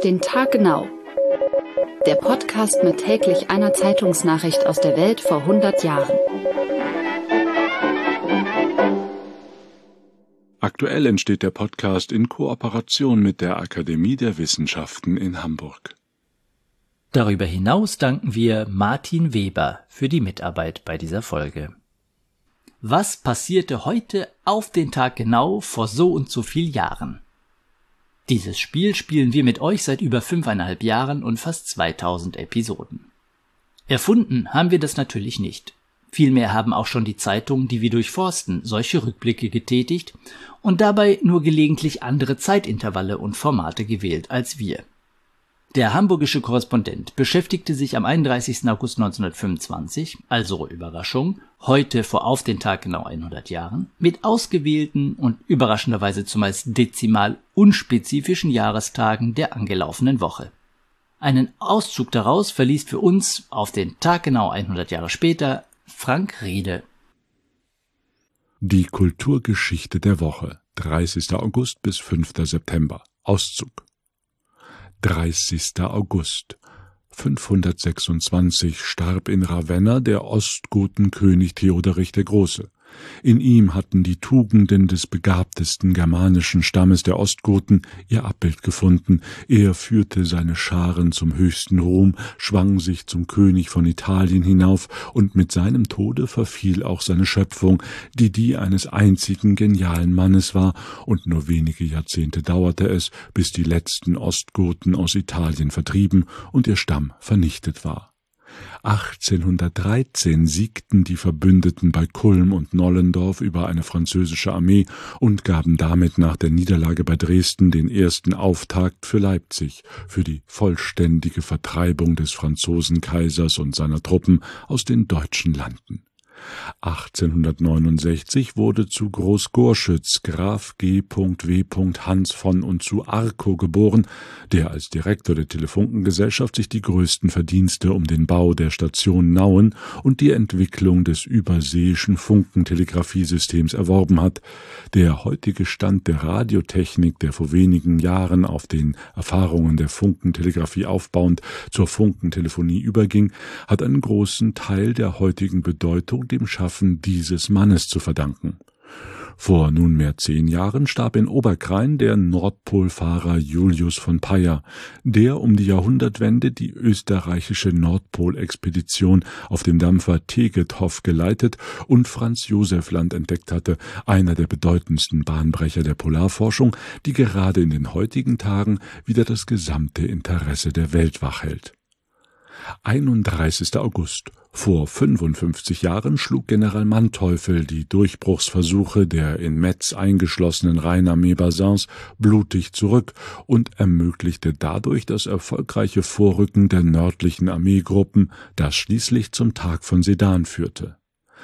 den Tag genau. Der Podcast mit täglich einer Zeitungsnachricht aus der Welt vor 100 Jahren. Aktuell entsteht der Podcast in Kooperation mit der Akademie der Wissenschaften in Hamburg. Darüber hinaus danken wir Martin Weber für die Mitarbeit bei dieser Folge. Was passierte heute auf den Tag genau vor so und so vielen Jahren? Dieses Spiel spielen wir mit euch seit über 5,5 Jahren und fast 2000 Episoden. Erfunden haben wir das natürlich nicht. Vielmehr haben auch schon die Zeitungen, die wir durchforsten, solche Rückblicke getätigt und dabei nur gelegentlich andere Zeitintervalle und Formate gewählt als wir. Der hamburgische Korrespondent beschäftigte sich am 31. August 1925, also Überraschung, heute vor auf den Tag genau 100 Jahren, mit ausgewählten und überraschenderweise zumeist dezimal unspezifischen Jahrestagen der angelaufenen Woche. Einen Auszug daraus verliest für uns auf den Tag genau 100 Jahre später Frank Riede. Die Kulturgeschichte der Woche, 30. August bis 5. September. Auszug. 30. August 526 starb in Ravenna der Ostgotenkönig Theoderich der Große. In ihm hatten die Tugenden des begabtesten germanischen Stammes der Ostgoten ihr Abbild gefunden. Er führte seine Scharen zum höchsten Ruhm, schwang sich zum König von Italien hinauf, und mit seinem Tode verfiel auch seine Schöpfung, die eines einzigen genialen Mannes war, und nur wenige Jahrzehnte dauerte es, bis die letzten Ostgoten aus Italien vertrieben und ihr Stamm vernichtet war. 1813 siegten die Verbündeten bei Kulm und Nollendorf über eine französische Armee und gaben damit nach der Niederlage bei Dresden den ersten Auftakt für Leipzig, für die vollständige Vertreibung des Franzosenkaisers und seiner Truppen aus den deutschen Landen. 1869 wurde zu Großgorschütz Graf G. W. Hans von und zu Arco geboren, der als Direktor der Telefunkengesellschaft sich die größten Verdienste um den Bau der Station Nauen und die Entwicklung des überseeischen Funkentelegrafiesystems erworben hat. Der heutige Stand der Radiotechnik, der vor wenigen Jahren auf den Erfahrungen der Funkentelegrafie aufbauend zur Funkentelefonie überging, hat einen großen Teil der heutigen Bedeutung dem Schaffen dieses Mannes zu verdanken. Vor nunmehr 10 Jahren starb in Oberkrain der Nordpolfahrer Julius von Payer, der um die Jahrhundertwende die österreichische Nordpolexpedition auf dem Dampfer Tegethoff geleitet und Franz Josef Land entdeckt hatte, einer der bedeutendsten Bahnbrecher der Polarforschung, die gerade in den heutigen Tagen wieder das gesamte Interesse der Welt wachhält. 31. August. Vor 55 Jahren schlug General Manteuffel die Durchbruchsversuche der in Metz eingeschlossenen Rheinarmee Bazins blutig zurück und ermöglichte dadurch das erfolgreiche Vorrücken der nördlichen Armeegruppen, das schließlich zum Tag von Sedan führte.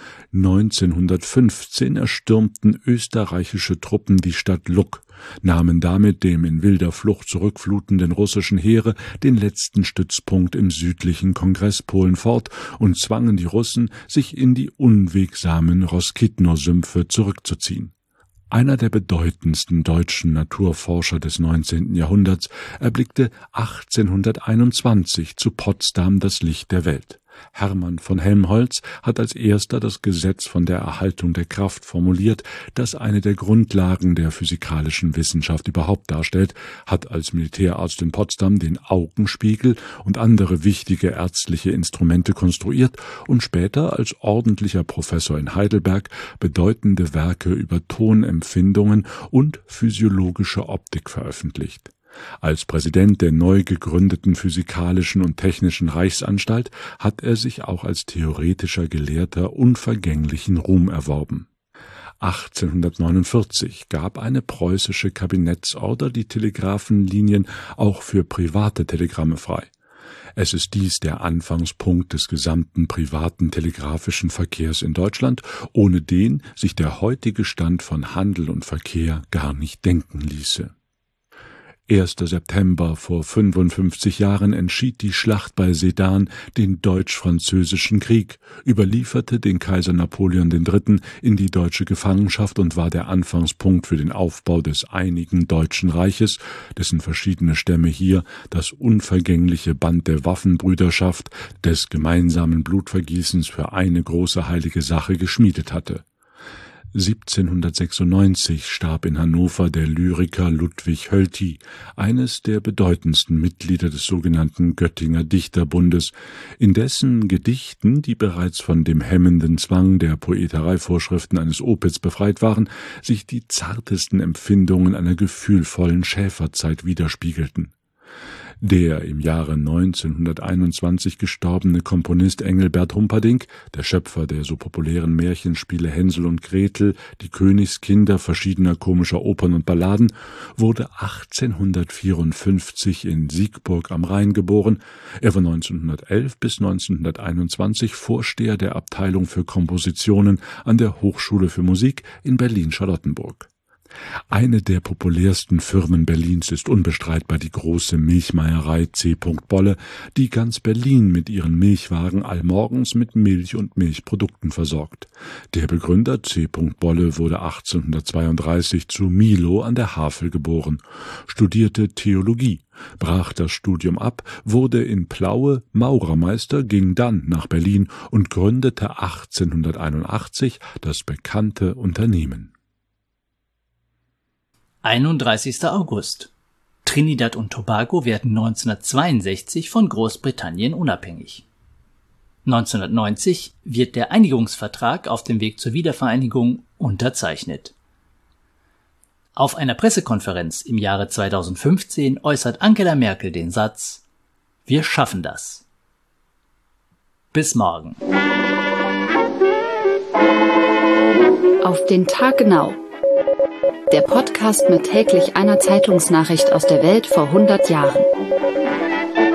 1915 erstürmten österreichische Truppen die Stadt Luck, nahmen damit dem in wilder Flucht zurückflutenden russischen Heere den letzten Stützpunkt im südlichen Kongresspolen fort und zwangen die Russen, sich in die unwegsamen Roskitno-Sümpfe zurückzuziehen. Einer der bedeutendsten deutschen Naturforscher des 19. Jahrhunderts erblickte 1821 zu Potsdam das Licht der Welt. Hermann von Helmholtz hat als erster das Gesetz von der Erhaltung der Kraft formuliert, das eine der Grundlagen der physikalischen Wissenschaft überhaupt darstellt, hat als Militärarzt in Potsdam den Augenspiegel und andere wichtige ärztliche Instrumente konstruiert und später als ordentlicher Professor in Heidelberg bedeutende Werke über Tonempfindungen und physiologische Optik veröffentlicht. Als Präsident der neu gegründeten Physikalischen und Technischen Reichsanstalt hat er sich auch als theoretischer Gelehrter unvergänglichen Ruhm erworben. 1849 gab eine preußische Kabinettsorder die Telegrafenlinien auch für private Telegramme frei. Es ist dies der Anfangspunkt des gesamten privaten telegrafischen Verkehrs in Deutschland, ohne den sich der heutige Stand von Handel und Verkehr gar nicht denken ließe. 1. September vor 55 Jahren entschied die Schlacht bei Sedan den Deutsch-Französischen Krieg, überlieferte den Kaiser Napoleon III. In die deutsche Gefangenschaft und war der Anfangspunkt für den Aufbau des einigen Deutschen Reiches, dessen verschiedene Stämme hier das unvergängliche Band der Waffenbrüderschaft, des gemeinsamen Blutvergießens für eine große heilige Sache geschmiedet hatte. 1796 starb in Hannover der Lyriker Ludwig Hölty, eines der bedeutendsten Mitglieder des sogenannten Göttinger Dichterbundes, in dessen Gedichten, die bereits von dem hemmenden Zwang der Poetereivorschriften eines Opitz befreit waren, sich die zartesten Empfindungen einer gefühlvollen Schäferzeit widerspiegelten. Der im Jahre 1921 gestorbene Komponist Engelbert Humperdinck, der Schöpfer der so populären Märchenspiele Hänsel und Gretel, die Königskinder verschiedener komischer Opern und Balladen, wurde 1854 in Siegburg am Rhein geboren. Er war 1911 bis 1921 Vorsteher der Abteilung für Kompositionen an der Hochschule für Musik in Berlin-Charlottenburg. Eine der populärsten Firmen Berlins ist unbestreitbar die große Milchmeierei C. Bolle, die ganz Berlin mit ihren Milchwagen allmorgens mit Milch und Milchprodukten versorgt. Der Begründer C. Bolle wurde 1832 zu Milo an der Havel geboren, studierte Theologie, brach das Studium ab, wurde in Plaue Maurermeister, ging dann nach Berlin und gründete 1881 das bekannte Unternehmen. 31. August. Trinidad und Tobago werden 1962 von Großbritannien unabhängig. 1990 wird der Einigungsvertrag auf dem Weg zur Wiedervereinigung unterzeichnet. Auf einer Pressekonferenz im Jahre 2015 äußert Angela Merkel den Satz: Wir schaffen das. Bis morgen. Auf den Tag genau. Der Podcast mit täglich einer Zeitungsnachricht aus der Welt vor 100 Jahren.